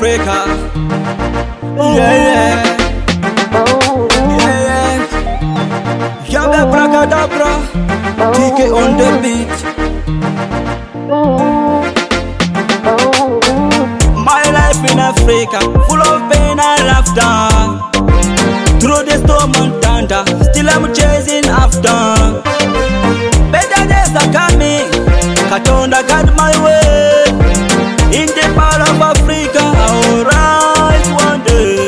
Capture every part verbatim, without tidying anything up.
Africa. Yeah, yeah. Yeah, yeah. Yabe Bracadabra, T K on the beat. My life in Africa, full of pain and laughter. Through the storm and thunder, still I'm chasing after. Better days are coming, Katonda got my way. In the part of Africa, I'll rise one day.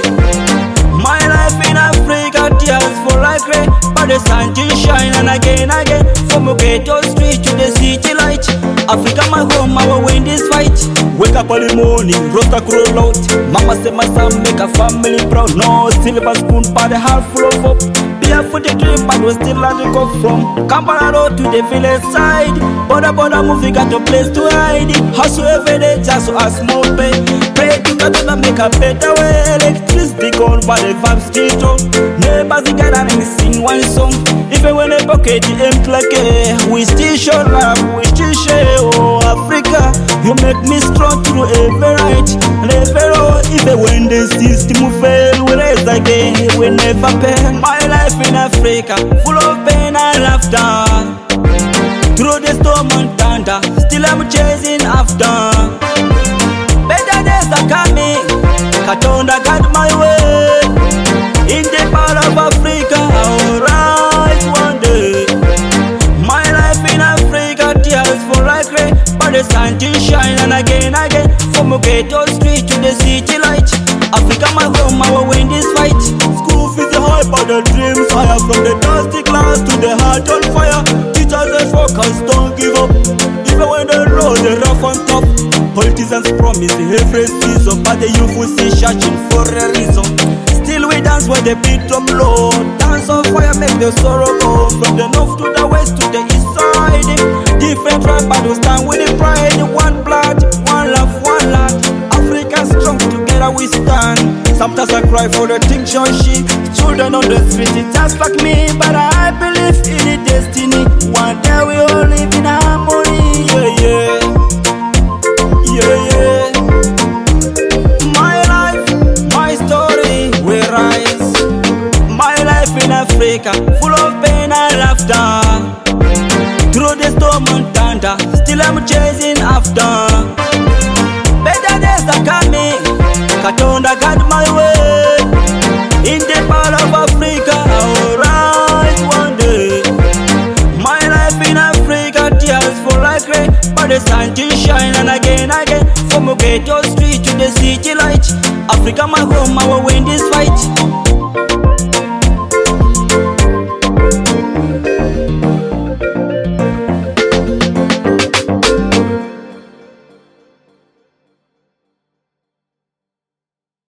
My life in Africa, tears for like rain, but the sun to shine and again, again. From a ghetto street to the city light, Africa my home, I will win this fight. Wake up early morning, roast a crow out. Mama say my son make a family proud. No silver spoon, but a heart full of hope. Be a foot dream, but we still let it go from Kampala road to the village side. Border border moving, got a place to hide. Hustle every day, just so a small pay. Pray to God to make a better way. Electricity gone, but the vibes still on. Neighbors together and sing one song. Even when they pocket the empty like a, we still show love, we still share. Oh Africa, you make me strong through every right and every road. Even when the system fail, we rise again, we never fail. My life in Africa, full of pain and laughter. Through the storm and thunder, still I'm chasing after. Better days are coming, Katonda got my way. In the part of Africa, I'll rise one day. My life in Africa, tears for like rain, but the sun to shine and again, again. From a ghetto street to the city light, Africa my home, I will win this fight. School fees are high, but the dreams higher. From the dusty class to the heart on fire. Teachers and focus, don't give up. Even when the road is rough on top. Politicians promise every season, but the youth will see searching for a reason. Still we dance when the beat drum low. Dance on fire, make the sorrow go. From the north to the west to the east side. Different tribe, but we stand with the pride. One blood, one love, one land. Africa strong, together we stand. Sometimes I cry for the things on shit. Children on the street, it's just like me. But I believe in the destiny. One day we all live in harmony. Yeah, yeah. Yeah, yeah. My life, my story, we rise. My life in Africa, full of pain and laughter. Through the storm and thunder, still I'm chasing after. Better days are coming, Katonda got my way. In the part of Africa, I'll rise one day. My life in Africa, tears for like rain, but the sun to shine and again, again. From a ghetto street to the city light, Africa my home, I will win this fight.